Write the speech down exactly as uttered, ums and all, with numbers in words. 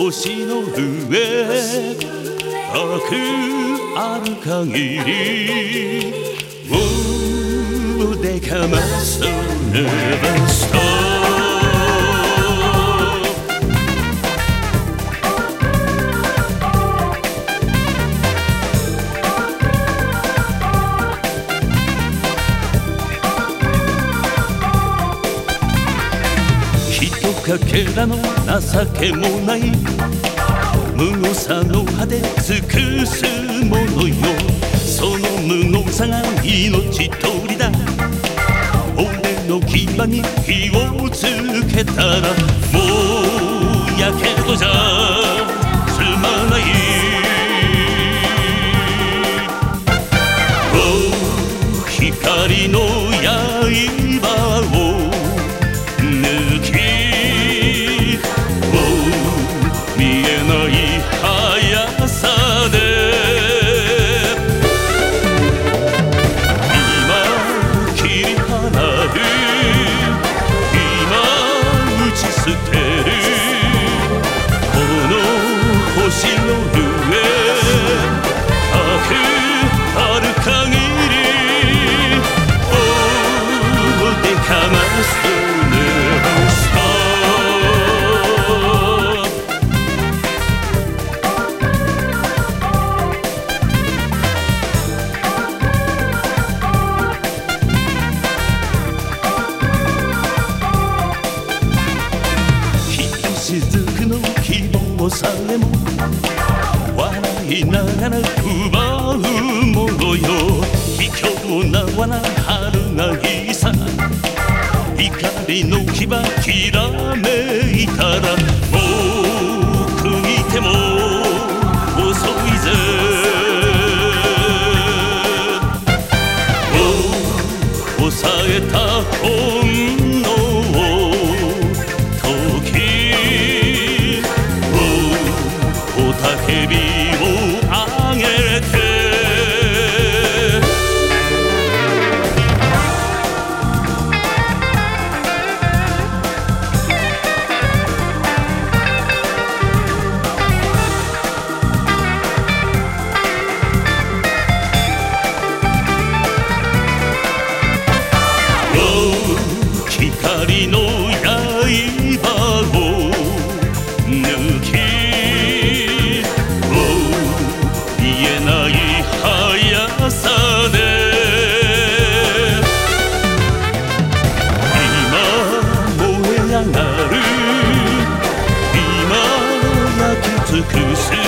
星の上高くある限り腕かますとネバストかけらの情けもない無能さの果て尽くすものよ。その無能さが命取りだ。俺の牙に火をつけたらもうやけどじゃ済まない。お光の刃を抜き星の上高くある限り腕かますとネバストひとしずくの希望さえも笑いながら奪うものよ。卑怯な罠春がいいさ。光の牙きらめいたら僕にても遅いぜ。お抑えた本能叫びを上げて光の刃を抜き今焼き尽くす